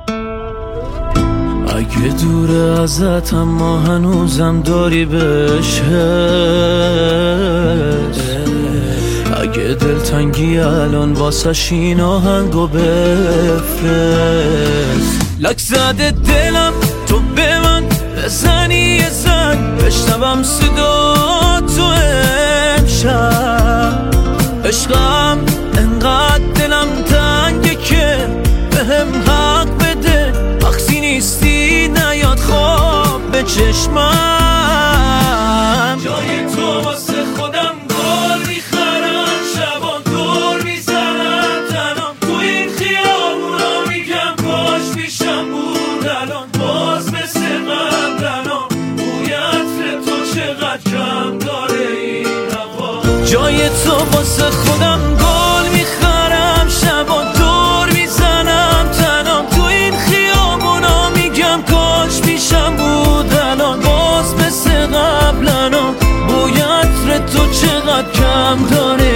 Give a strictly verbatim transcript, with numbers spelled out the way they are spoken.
اگه دوره ازت اما هنوزم داری بهش حس، اگه دلتنگی الان واسش این آهنگو بفرست. لک زده دلم تو به من بزنی یه زنگ، بشنوم صدا تو امشب. عشقم انقدر دلم تنگه که بهم حق بده، وقتی نیستی نیاد خواب به چشمم. جای تو واسه خودم گل میخرم، شبان دور میزنم تنام تو این خیابونا، میگم کاش پیشم بود الان، باز مثل قبل الان بوی عطر تو چقدر کم داره این هوا. جای تو واسه خودم گل میخرم، شبان دور میزنم تنام تو این خیابونا، میگم کاش پیشم بود الان، باز مثل قبل الان بوی عطر تو چقدر کم داره